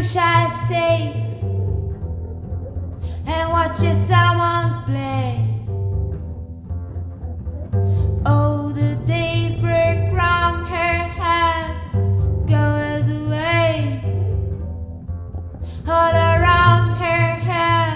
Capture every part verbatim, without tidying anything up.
fuchsia seats and watches someone's play. Oh, the days break round her head, goes away, all around her head.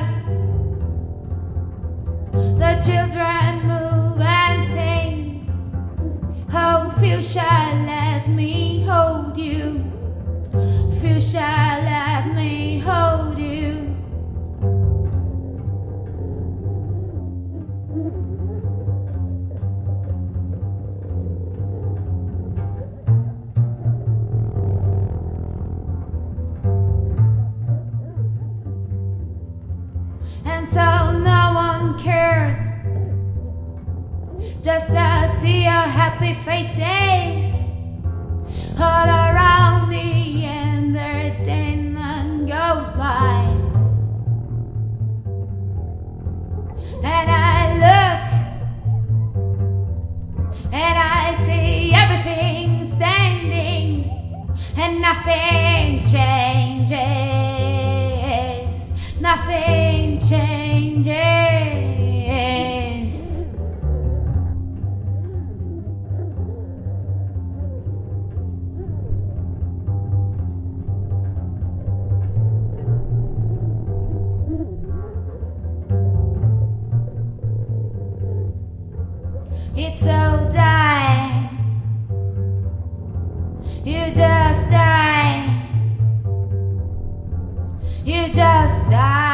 The children move and sing. Oh, fuchsia, let me hold you. Fuchsia, let me hold you. And so no one cares, just to see your happy faces all around the entertainment goes by. And I look and I see everything standing and nothing changes, nothing changes. It's all die. You just die. You just die.